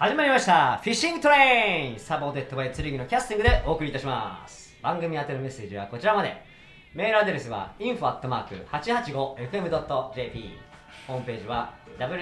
始まりましたフィッシングトレイン、サポーテッドバイ剣のキャスティングでお送りいたします。番組宛てのメッセージはこちらまで。メールアドレスは info@885fm.jp、 ホームページは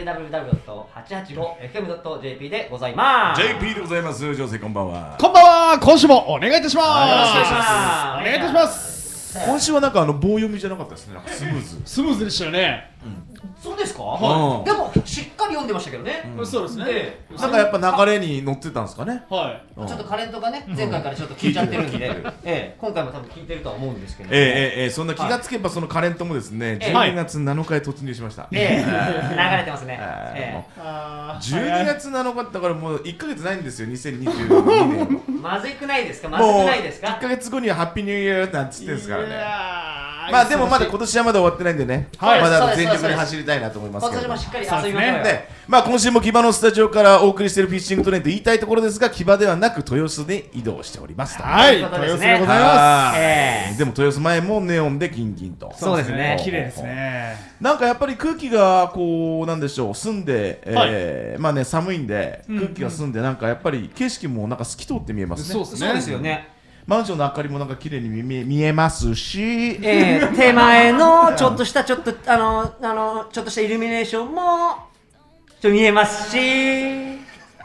www.885fm.jp でございます。 JP でございます。女性こんばんは。 こんばんは。今週もお願いいたします。 よろしくお願いします。 お願いいたします。 今週はなんか棒読みじゃなかったですね。なんかスムーズ。 スムーズでしたよね。 そうですか、 はいでもしっかり読んでましたけどね、 そうですね。 なんかやっぱ流れに乗ってたんですかね。 はい。 ちょっとカレントがね、前回からちょっと聞いちゃってるんで、今回も多分聞いてるとは思うんですけど、 そんな気がつけばそのカレントもですね、12月7日へ突入しました。 流れてますね。 12月7日だからもう1ヶ月ないんですよ、2022年。 まずくないですか？まずもうくないですか 1ヶ月後にはハッピーニューイヤーなんつってんですからね。 ままあでもまだ今年はまだ終わってないんでね、 はいまだ全力で走りたいなと思いますけども。 今年もしっかり遊びましょうよ。 でまあ今週も木場のスタジオからお送りしているフィッシングトレインと言いたいところですが、木場ではなく豊洲で移動しておりますと。 はい。 ということですね豊洲でございまでも豊洲前もネオンでキンキンと。 す。 そうですね綺麗ですね。 なんかやっぱり空気がこうなんでしょう、澄んで、まあね寒いんで空気が澄んで、なんかやっぱり景色もなんか透き通って見えますね。 そうですよね。 マンションの明かりもなんか綺麗に見えますし、 手前のちょっとしたちょっとしたイルミネーションもちょっと見えますし、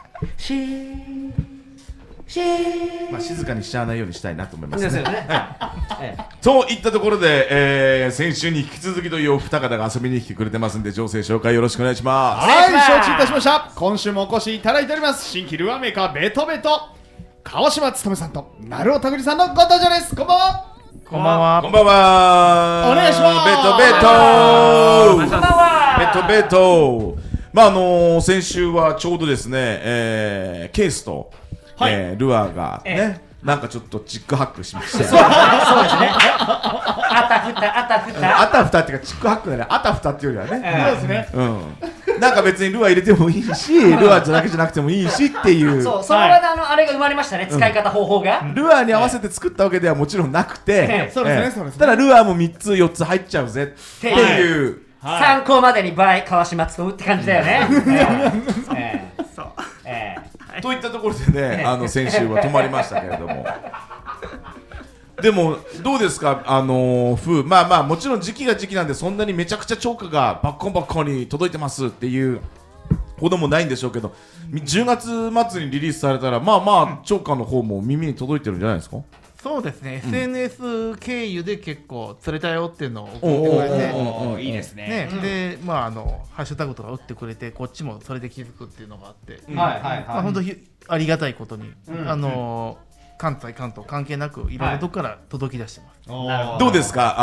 まあ静かにしちゃわないようにしたいなと思いますね。 ですよね。 といったところで、先週に引き続きというお二方が遊びに来てくれてますんで、情勢紹介よろしくお願いします。 はい、承知いたしました。今週もお越しいただいております。新規ルアーメーカーベトベト川島勉さんと鳴尾拓司さんのご登場です。こんばんは。 こんばんは。 こんばんは。 お願いします。 こんばんは。 ベト。まあ先週はちょうどですね、ケースと、ルアーがね、なんかちょっとチックハックしまして。 そうですね。あたふた。 あたふたっていうかチックハックだね。あたふたっていうよりはね。 そうですね。 なんか別にルアー入れてもいいし、ルアーだけじゃなくてもいいしっていう。 そう、その場であれが生まれましたね、使い方方法が。 ルアーに合わせて作ったわけではもちろんなくて、 そうですね。そうですね。 ただルアーも3つ4つ入っちゃうぜっていう。 参考までに倍川島勉って感じだよね。 といったところでね、先週は止まりましたけれども。でもどうですか、まあもちろん時期が時期なんで、そんなにめちゃくちゃ超過がバッコンバッコンに届いてますっていうほどもないんでしょうけど、10月末にリリースされたらまあ超過の方も耳に届いてるんじゃないですか。 そうですね、SNS 経由で結構釣れたよっていうのを送ってくれて、 いいですね。 でハッシュタグとか打ってくれて、こっちもそれで気づくっていうのがあって、本当にありがたいことに、関西関東関係なくいろんなとこから届き出してます。 どうですか、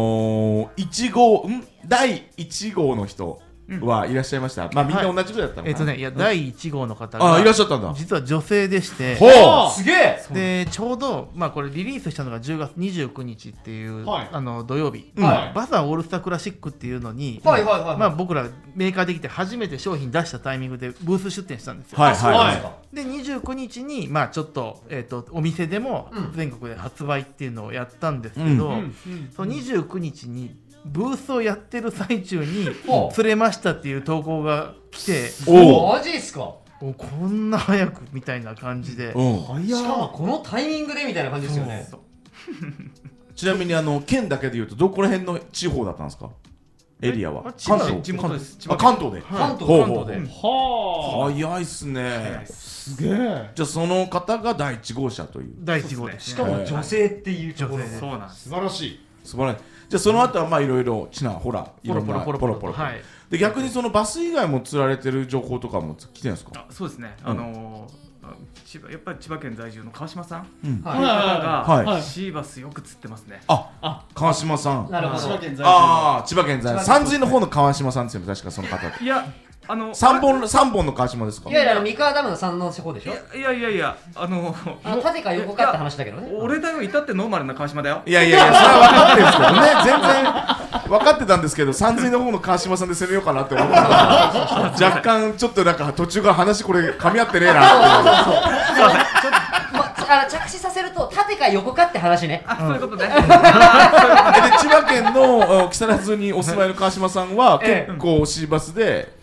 第1号の人はいらっしゃいました。まあみんな同じぐらいだったのかな。 いや第1号の方がいらっしゃったんだ。 実は女性でして、 ほう、 すげえ。 でちょうどこれリリースしたのが10月29日っていう土曜日、 はいバザーオールスタークラシックっていうのに、僕らメーカーできて初めて商品出したタイミングでブース出店したんですよ。で29日にちょっと、お店でも全国で発売っていうのをやったんですけど、その29日にブースをやってる最中に釣れましたっていう投稿が来て、 マジっすか。 こんな早くみたいな感じで、 しかもこのタイミングでみたいな感じですよね。 ちなみに県だけでいうとどこら辺の地方だったんですか。エリアは関東。 地元です。 関東で。 関東で。 は早いっすね。 すげえ。 じゃあその方が第1号車という。 第1号ですね。 しかも女性っていうところ。 そうなんです。 素晴らしい。 素晴らしい。じゃあその後はまあいろいろほらいろんなポロポロ。 はい。 で逆にそのバス以外も釣られてる情報とかも来てるんですか。 そうですね。やっぱり千葉県在住の川島さんはがシーバスよく釣ってますね。 川島さん。 なるほど。 千葉県在千葉県在住。山水の方の川島さんですよね、確かその方。 いや 3本の川島ですか。 いやいや、三河ダムの山王の方でしょ。 いや縦か横かって話だけどね。 俺だよ、いたってノーマルな川島だよ。 いやそれは分かってるんですけどね、全然分かってたんですけど、山水の方の川島さんで攻めようかなって思ってたら若干ちょっとなんか途中から話これ噛み合ってねえなって着地させると縦か横かって話ね。 そういうことね。 で千葉県の木更津にお住まいの川島さんは結構シーバスで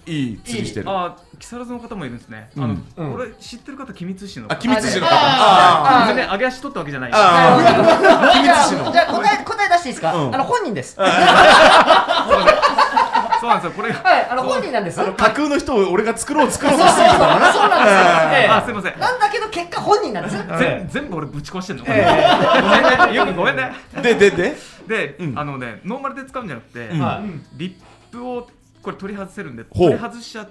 いい釣りしてる。 あ、木更津の方もいるんですね。俺知ってる方、君津市の。 あ、君津市の方。 全然揚げ足取ったわけじゃない。 君津市の。じゃあ答え出していいですか？本人です。 そうなんですよ、これが。 はい、本人なんです。 架空の人を俺が作ろうとしてるからね。 そうなんですよ。 あ、すいません。 なんだけど結果本人なんです。 全部俺ぶち壊してんの。ごめんね、よくごめんね。 で、 ノーマルで使うんじゃなくて、リップをこれ取り外せるんで、取り外しちゃって、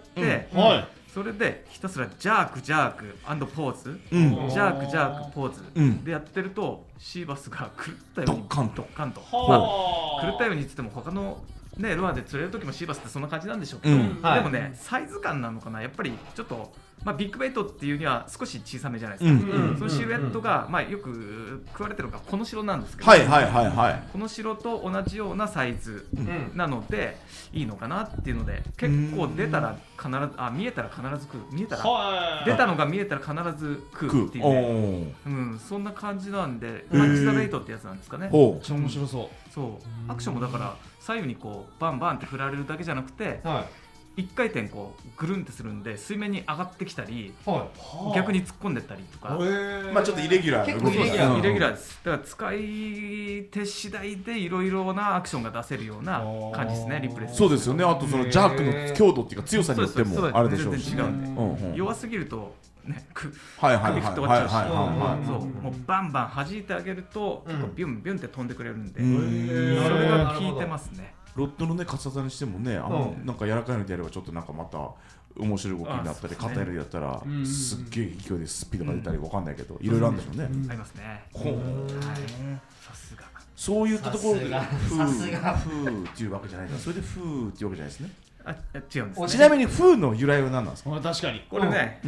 それでひたすらジャークポーズ、ジャークポーズでやってると、シーバスが狂ったようにドッカンと。狂ったようにつっても他のね、ルアーで釣れる時もシーバスってそんな感じなんでしょうけど、でもね、サイズ感なのかな、やっぱりちょっと、ビッグベイトっていうには少し小さめじゃないですか。そのシルエットが、よく食われてるのがこの白なんですけど、この白と同じようなサイズなのでいいのかなっていうので、結構出たら必ず見えたら必ず食う、出たのが見えたら必ず食うっていうね、そんな感じなんで、マッチザベイトってやつなんですかね。 めっちゃ面白そう。 アクションもだから左右にこうバンバンって振られるだけじゃなくて、一回転こうぐるんってするんで水面に上がってきたり、逆に突っ込んでったりとか、 ちょっとイレギュラーな動き。 イレギュラーです。だから使い手次第でいろいろなアクションが出せるような感じですね、リプレイ。 そうですよね。あとそのジャークの強度っていうか強さによってもあれでしょうし、 全然違うんで、弱すぎるとね、首振って終わっちゃうし、もうバンバン弾いてあげると結構ビュンビュンって飛んでくれるんで、それが効いてますね。 ロッドのね、カサザにしてもね、なんか柔らかいのでやればちょっとなんかまた面白い動きになったり、硬いのでやったらすっげえ勢いでスピードが出たりわかんないけど、いろいろあるんでしょうね。 ありますね。さすが。 そういったところでフーっていうわけじゃないから、それでフーっていうわけじゃないですね。 違うんですね。 ちなみにフーの由来は何なんですか？ 確かにこれね、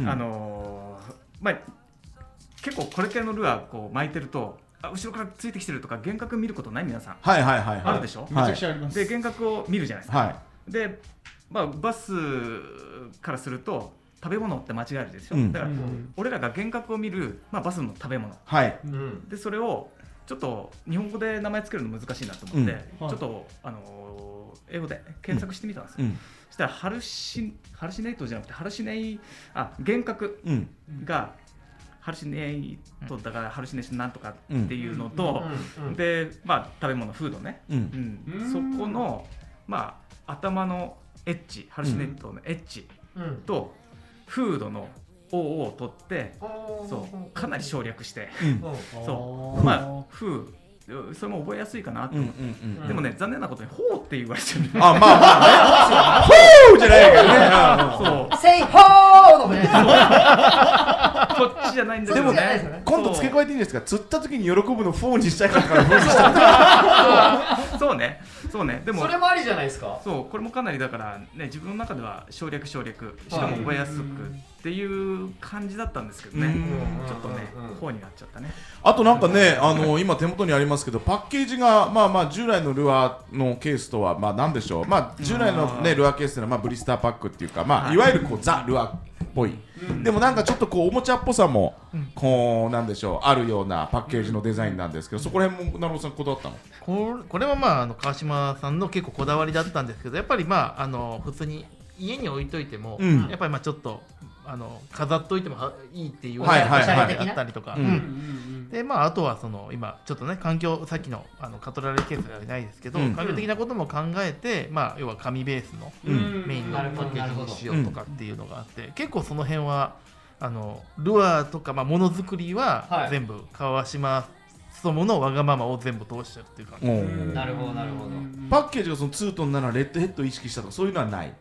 結構これ系のルアーこう巻いてると、後ろからついてきてるとか幻覚見ることない？皆さんあるでしょ。 めちゃくちゃあります。 で、幻覚を見るじゃないですか。で、バスからすると食べ物って間違えるでしょ。だから俺らが幻覚を見る、バスの食べ物で、それをちょっと日本語で名前つけるの難しいなと思って、ちょっと英語で検索してみたんですよ。そしたらハルシネイトじゃなくて幻覚がハルシネイトだからハルシネーションなんとかっていうのと、で、食べ物、フードね、そこの頭のエッジ、ハルシネイトのエッジとフードの O を取って、かなり省略して、フーそれも覚えやすいかなと思って、でもね、残念なことにホーって言われてるね。ホーじゃないけどね。セイホーのね。 こっちじゃないんだけどね。 今度付け加えていいんですか？釣った時に喜ぶのフォーにしたいからフォーにしたい。 そうね。でもそれもありじゃないですか。 これもかなりだからね、自分の中では省略しかも覚えやすくっていう感じだったんですけどね。ちょっとね、フォーになっちゃったね。 あとなんかね、今手元にありますけど、パッケージが従来のルアーのケースとはなんでしょう。従来のねルアーケースというのはブリスターパックっていうか、いわゆるこうザルアーっぽい。でもなんかちょっとこうおもちゃっぽさもこうなんでしょう、あるようなパッケージのデザインなんですけど、そこら辺も成尾さんこだわったの？ これは川島さんの結構こだわりだったんですけど、やっぱり普通に家に置いといても、やっぱりちょっと飾っといてもいいっていうおしゃれだったりとか、であとは今ちょっとね環境、さっきのカトラリーケースではないですけど、環境的なことも考えて、要は紙ベースのメインのパッケージにしようとかっていうのがあって、結構その辺はルアーとかものづくりは全部川島友のわがままを全部通しちゃうっていう感じ。 なるほど。 パッケージがそのツートンならレッドヘッドを意識したとかそういうのはない？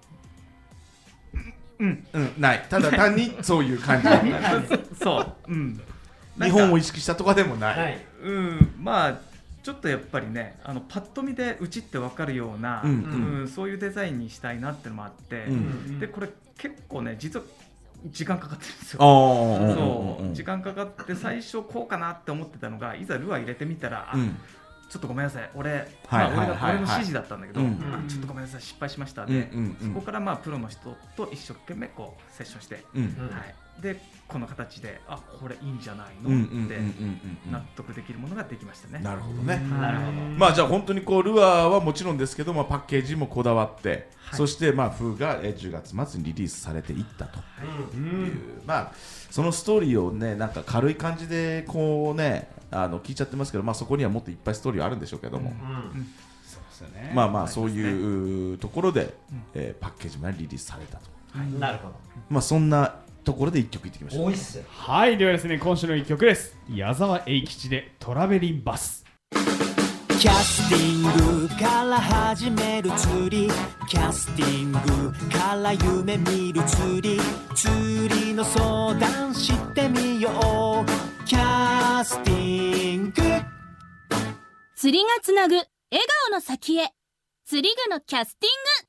ない。ただ単にそういう感じ。日本を意識したとかでもない。 ちょっとやっぱりね、パッと見でうちって分かるような、そういうデザインにしたいなってのもあって、でこれ結構ね実は時間かかってるんですよ。時間かかって最初こうかなって思ってたのが、いざルアー入れてみたら、ちょっとごめんなさい、俺の指示だったんだけど、ちょっとごめんなさい失敗しましたで、そこからプロの人と一生懸命こうセッションして、 でこの形でこれいいんじゃないのって納得できるものができましたね。 なるほどね。 なるほど。 まあじゃあ本当にこうルアーはもちろんですけど、パッケージもこだわって、そして風が10月末にリリースされていったという、そのストーリーをねなんか軽い感じでこうね聞いちゃってますけど、そこにはもっといっぱいストーリーはあるんでしょうけども、そういうところで、パッケージまでリリースされたと。 なるほど。 そんなところで1曲いってきましょう。 多いっす。 はい、ではですね、今週の1曲です。矢沢永吉でトラベリンバス。 キャスティングから始める釣り、キャスティングから夢見る釣り、釣りの相談してみよう。キャスティング、 釣りがつなぐ笑顔の先へ、釣り具のキャスティング。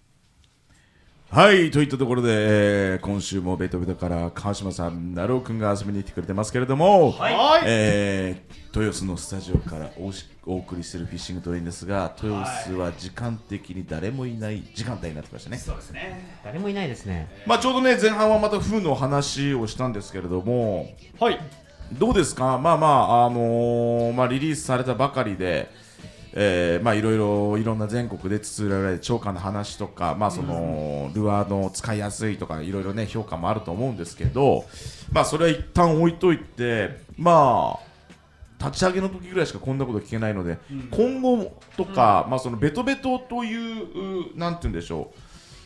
はいといったところで、今週もベトベトから川島さん、なるおくんが遊びに来てくれてますけれども、豊洲のスタジオからお送りしているフィッシングトレインですが、豊洲は時間的に誰もいない時間帯になってましたね。 そうですね、誰もいないですね。 ちょうどね前半はまた風の話をしたんですけれども、どうですか。リリースされたばかりで、いろんな全国で綴られる超過の話とか、そのルアーの使いやすいとかいろいろね評価もあると思うんですけど、それは一旦置いといて、立ち上げの時ぐらいしかこんなこと聞けないので、今後とか、そのベトベトというなんて言うんでしょ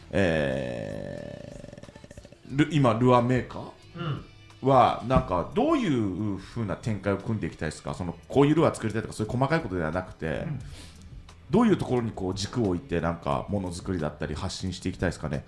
う、今ルアーメーカーはなんかどういう風な展開を組んでいきたいですか。こういうルアー作りたいとかそういう細かいことではなくて、どういうところにこう軸を置いてなんかものづくりだったり発信していきたいですかね。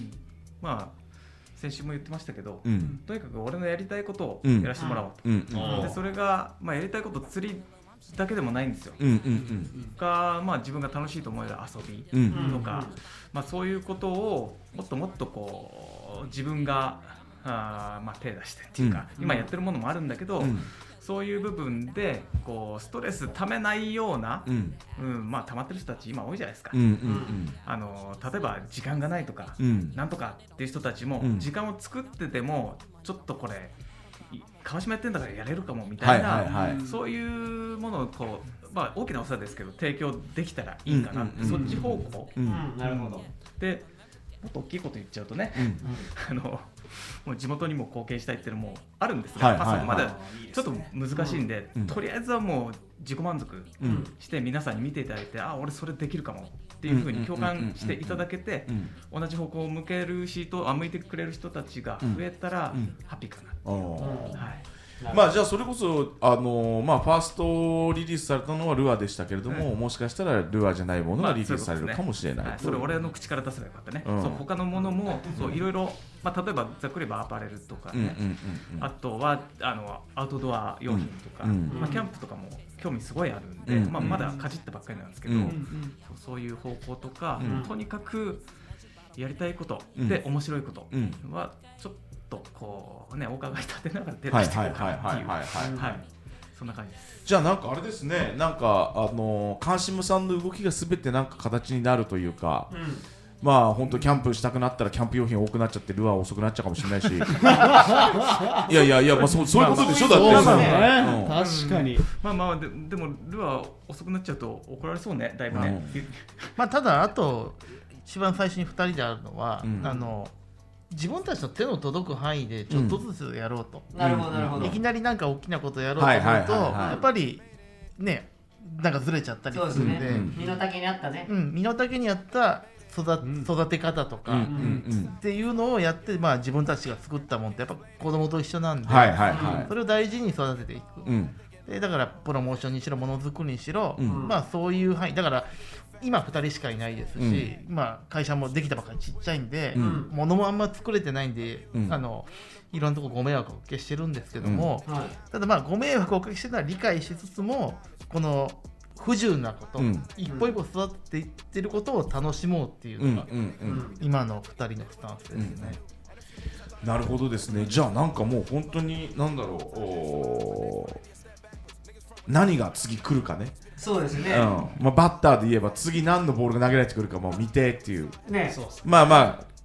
先週も言ってましたけど、とにかく俺のやりたいことをやらせてもらおうと。でそれが、やりたいこと釣りだけでもないんですよ。自分が楽しいと思える遊びとか、そういうことをもっともっとこう自分が手出してっていうか、今やってるものもあるんだけど、そういう部分でこうストレスためないような、溜まってる人たち今多いじゃないですか。例えば時間がないとか、なんとかっていう人たちも、時間を作っててもちょっとこれ川島やってんだからやれるかもみたいな、そういうものをこう、大きなお世話ですけど提供できたらいいかなって、そっち方向、 なるほど。 でもっと大きいこと言っちゃうとね、もう地元にも貢献したいっていうのもあるんですが、まだちょっと難しいんで、とりあえずはもう自己満足して皆さんに見ていただいて、俺それできるかもっていうふうに共感していただけて、同じ方向を向ける向いてくれる人たちが増えたらハッピーかな。 じゃあそれこそファーストリリースされたのはルアーでしたけれども、もしかしたらルアーじゃないものがリリースされるかもしれない。 それ俺の口から出せばよかったね。他のものもいろいろ、例えばざっくりアパレルとかね、あとはアウトドア用品とか、キャンプとかも興味すごいあるんで、まだかじったばっかりなんですけど、そういう方向とか、とにかくやりたいことで面白いことはちょっとこうね、お伺い立てながら出していこうかなっていう、そんな感じです。 じゃあなんかあれですね、なんか川島さんの動きがすべてなんか形になるというか、本当キャンプしたくなったらキャンプ用品多くなっちゃってルアー遅くなっちゃうかもしれないしいやそういうことでしょ。だって確かに。 でもルアー遅くなっちゃうと怒られそうね、だいぶね。 ただあと一番最初に2人であるのは、自分たちの手の届く範囲でちょっとずつやろうと。 なるほどなるほど。 いきなりなんか大きなことやろうと思うと、やっぱりね、なんかずれちゃったりするんで、 身の丈に合ったね、 身の丈に合った育て方とかっていうのをやって、自分たちが作ったものってやっぱ子供と一緒なんで、それを大事に育てていく。でだからプロモーションにしろものづくりにしろ、そういう範囲だから。今2人しかいないですし、会社もできたばっかりちっちゃいんで、物もあんま作れてないんで、いろんなとこご迷惑をおかけしてるんですけども、ただご迷惑をおかけしてるのは理解しつつも、この不自由なこと、一歩一歩育てていってることを楽しもうっていうのが、今の2人のスタンスですね。 なるほどですね。じゃあなんかもう本当に何だろう、何が次来るかね。 そうですね。 バッターで言えば次何のボールが投げられてくるかも見てっていう。 ね。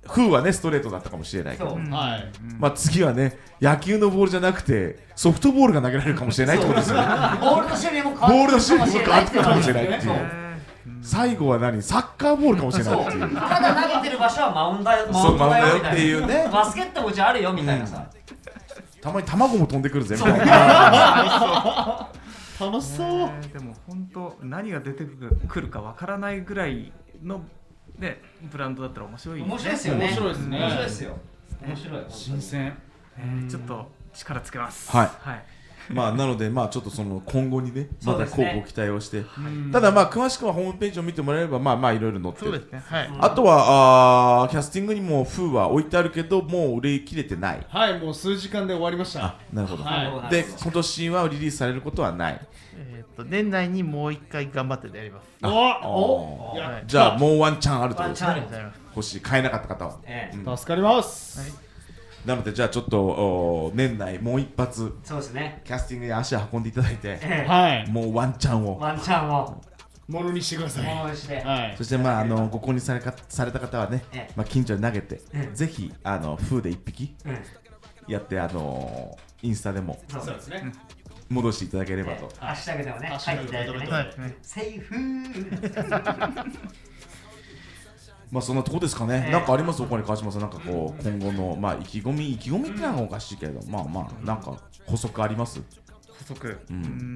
風はねストレートだったかもしれないけど、 はい、 まあ次はね野球のボールじゃなくてソフトボールが投げられるかもしれないってことですよね。 ボールの種類も変わってくるかもしれないっていう最後は何サッカーボールかもしれないっていうただ投げてる場所はマウンドだよっていうねバスケットもうちあるよみたいなさ、 たまに卵も飛んでくるぜみたいな楽しそう。 でも本当何が出てくるかわからないぐらいのねブランドだったら面白いね。 面白いですよね。 面白いですね。 面白いですよ。面白い。 新鮮。 ちょっと力つけます。 はい。 はい。 まあなのでまあちょっとその今後にねまたこうご期待をして、ただまあ詳しくはホームページを見てもらえればまあいろいろ載ってる。 そうですね。はい。 あとはキャスティングにも風は置いてあるけどもう売れ切れてない。 はい、もう数時間で終わりました。 あ、なるほど。 はい。 で今年はリリースされることはない。 年内にもう一回頑張ってやります。 お。 じゃあもうワンチャンあると。 ワンチャンある。 欲しい買えなかった方は。 助かります。 はい。 なのでじゃあちょっと年内もう一発そうですねキャスティングに足を運んでいただいて、 はい、 もうワンチャンをものにしてください。 ものにして、 はい、 そしてまあご購入された方はね、まあ近所に投げて、ぜひ風で一匹やってインスタでもそうですね戻していただければと。 ハッシュタグでもね書いていただいてね、セーフまあそんなとこですかね。なんかあります他に川島さんなんかこう今後のまあ意気込みってのはおかしいけどまあなんか補足あります？ 補足。補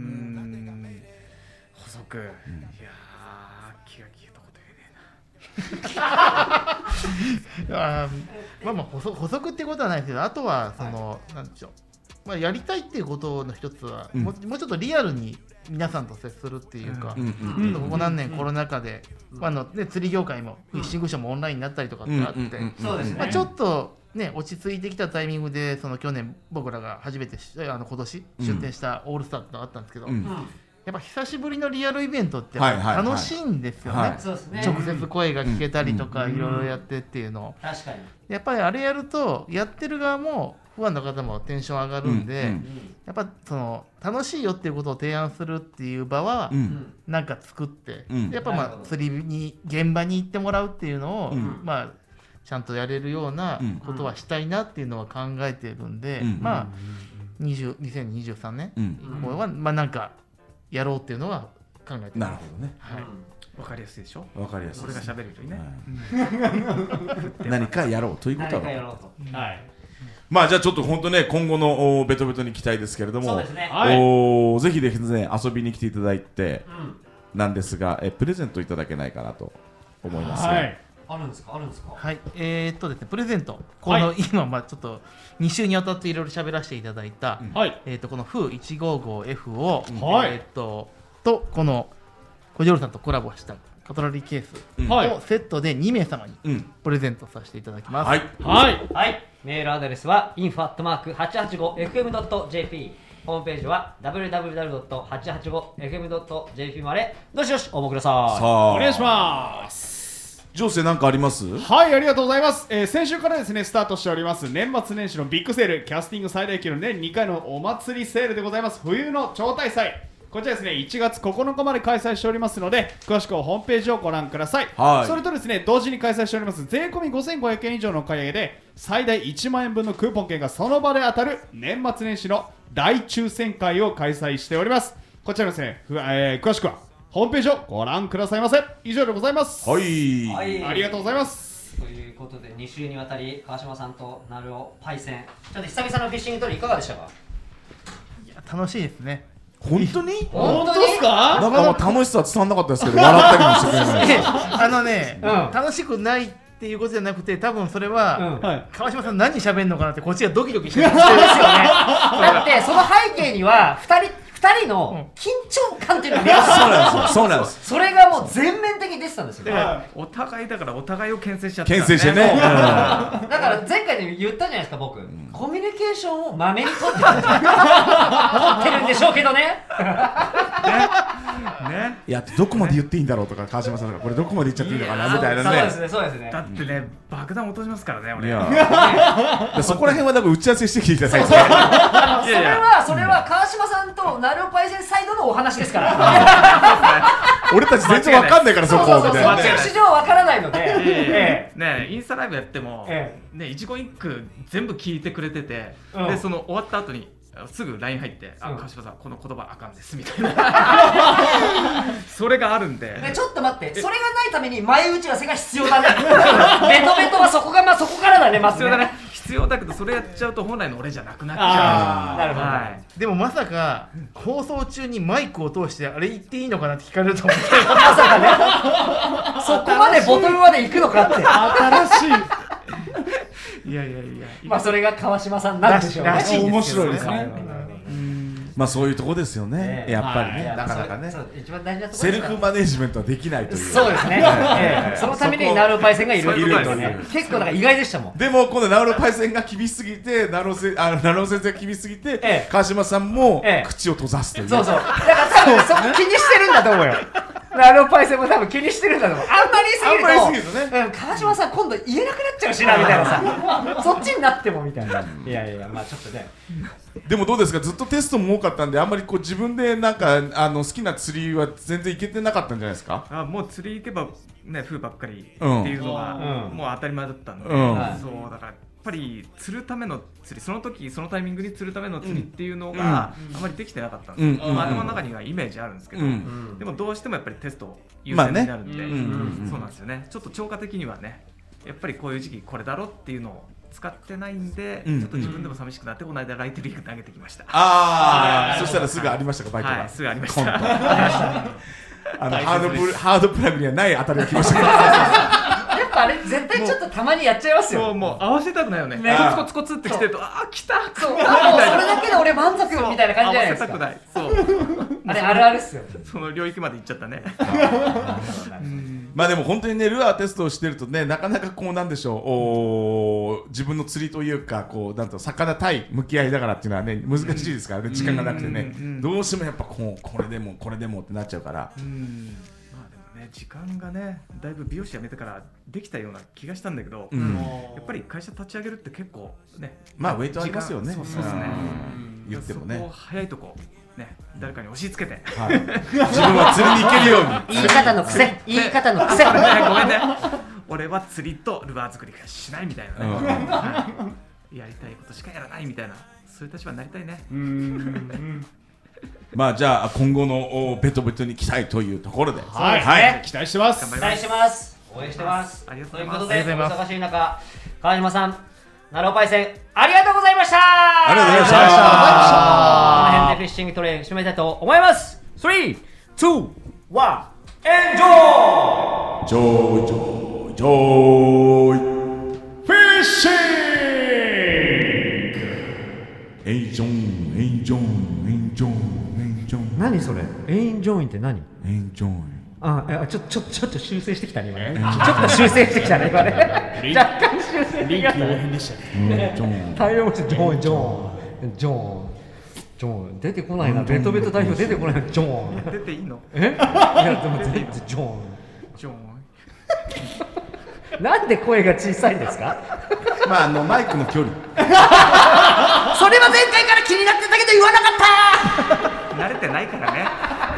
足。いや気が利いたこと言えねえな。 まあ補足ってことはないですけど、あとはそのなんでしょう。まあやりたいっていうことの一つはもうちょっとリアルに皆さんと接するっていうか、ここ何年コロナ禍で釣り業界もフィッシングショーもオンラインになったりとかってあって、ちょっとね落ち着いてきたタイミングでその去年僕らが初めて今年出展したオールスターってのがあったんですけど、やっぱ久しぶりのリアルイベントって楽しいんですよね。直接声が聞けたりとかいろいろやってっていうのをやっぱりあれやるとやってる側もファンの方もテンション上がるんで、やっぱその楽しいよっていうことを提案するっていう場はなんか作って、やっぱまあ釣りに現場に行ってもらうっていうのをまあちゃんとやれるようなことはしたいなっていうのは考えてるんで、まあ2023年以降はまあなんかやろうっていうのは考えてます。 なるほどね。 はい。 わかりやすいでしょ。 わかりやすい。 俺が喋るといいね。 何かやろうということは。 はい。 まあじゃあちょっと本当ね今後のベトベトに期待ですけれども、ぜひですね遊びに来ていただいてなんですがプレゼントいただけないかなと思います。 あるんですかはい。ですねプレゼントこの今まあちょっと2週にわたっていろいろ喋らせていただいたこの風 155F をとこのコジョルさんとコラボしたカトラリーケースをセットで2名様にプレゼントさせていただきます。 はい。メールアドレスは info@885fm.jp ホームページは www.885fm.jp までどしどし応募ください。 お願いします。 ジョーセなんかあります？ はい、ありがとうございます。先週からですねスタートしております年末年始のビッグセールキャスティング最大級の年2回のお祭りセールでございます。冬の超大祭こちらですね1月9日まで開催しておりますので詳しくはホームページをご覧ください。それとですね同時に開催しております税込み5500円以上のお買い上げで最大1万円分のクーポン券がその場で当たる年末年始の大抽選会を開催しております。こちらですね、詳しくはホームページをご覧くださいませ。以上でございます。 はい、 ありがとうございます。 ということで2週にわたり川島さんとなるおパイセンちょっと久々のフィッシングトリいかがでしたか？ いや楽しいですね。 本当に？ 本当ですか？ なんかもう楽しさは伝わんなかったですけど笑ったりもしてくれない楽しくないっていうことじゃなくて多分それは川島さん何喋んのかなってこっちがドキドキしてるんですよね。 だってその背景には2人の緊張感っていうのが見えます。 そうなんです。 それがもう全面的に出てたんですよ。 お互いだからお互いを牽制しちゃって牽制してね。だから前回で言ったじゃないですか僕コミュニケーションをまめに取ってる思ってるんでしょうけどね。 いやどこまで言っていいんだろうとか川島さんがこれどこまで言っちゃっていいのかなみたいなね。 そうですね。 だってね爆弾落としますからね俺。 そこら辺は多分打ち合わせしてきてください。 それは川島さんとナルオパイセンサイドのお話ですから。 俺たち全然わかんないからそこみたいな。 市場わからないので。 ねインスタライブやっても、ね一言一句全部聞いてくれてて、でその終わった後にすぐ LINE 入って「川島さんこの言葉あかんです」みたいなそれがあるんで。 ちょっと待って、それがないために前打ち合わせが必要だね。ベトベトはそこからだね、まずね。 必要だけど、それやっちゃうと本来の俺じゃなくなっちゃう。 なるほど。 でもまさか放送中にマイクを通してあれ言っていいのかなって聞かれると思って、 まさかね。そこまでボトルまで行くのかって。 新しい。 いやまあそれが川島さんなんでしょうね。 面白いですね。 まあそういうとこですよね、やっぱりね、なかなかね、 一番大事なところセルフマネジメントはできないという。 そうですね。そのためにナウロパイセンがいるとね、結構なんか意外でしたもん。 でもこのナウロパイセンが厳しすぎて、ナウロ先生が厳しすぎて、川島さんも口を閉ざすという。 そうそう。だから多分そこ気にしてるんだと思うよ。ナウロパイセンも多分気にしてるんだと思う。あんまり言いすぎるとね、川島さん今度言えなくなっちゃうしなみたいなさ、そっちになってもみたいな。いやまあちょっとね。 でもどうですか、ずっとテストも多かったんで、あんまりこう自分でなんか好きな釣りは全然行けてなかったんじゃないですか。 もう釣り行けばね、風ばっかりっていうのがもう当たり前だったんで、そうだからやっぱり釣るための釣り、その時そのタイミングに釣るための釣りっていうのがあまりできてなかったんですよ。頭の中にはイメージあるんですけど、でもどうしてもやっぱりテスト優先になるんで、そうなんですよね。ちょっと超過的にはね、やっぱりこういう時期これだろっていうのを使ってないんで、ちょっと自分でも寂しくなって、この間ライトリーグ投げてきました。 そしたらすぐありましたか、バイトが。 すぐありました。 ハードプラグにはない当たりが来ましたけど。 やっぱあれ絶対ちょっとたまにやっちゃいますよ。 そう、もう合わせたくないよね。コツコツってきてると、来た。 そう、それだけで俺満足みたいな感じじゃないですか。 合わせたくない。そう。 あれあるあるっすよ。 その領域まで行っちゃったね。 まあでも本当にね、ルアーテストをしてるとね、なかなかこうなんでしょう、自分の釣りというか、こうなんと魚対向き合いだからっていうのはね、難しいですからね、時間がなくてね、どうしてもやっぱこれでもこれでもってなっちゃうから。まあでもね、時間がね、だいぶ美容師辞めてからできたような気がしたんだけど、やっぱり会社立ち上げるって結構ね、 まあウェイトありますよね。 そうですね。 言ってもね。 そこを早いとこね、誰かに押し付けて、 自分は釣りに行けるように。 言い方の癖。 ごめんね。俺は釣りとルアー作りしないみたいなね。やりたいことしかやらないみたいな、そういう立場になりたいね。 まあじゃあ今後のベトベトに期待というところで、 はい、期待してます。 期待してます。応援してます。 ありがとうございます。 ということで、お忙しい中、川島さん、ナローパイセン、ありがとうございました。 ありがとうございました。 この辺でフィッシングトレイン締めたいと思います。3、2、1、エンジョー。 ジョーイフィッシング。 エンジョン。 何それ？エンジョインって何？ エンジョイ。 ちょっと修正してきたね今ね。ちょっと修正してきたね今ね。若干修正臨機応変でしたね。 対応してジョン出てこないな。ベトベト代表出てこないな。ジョン出ていいの？ いやでも全然ジョンなんで声が小さいんですか？ まあマイクの距離。 それは前回から気になってたけど言わなかった。 慣れてないからね。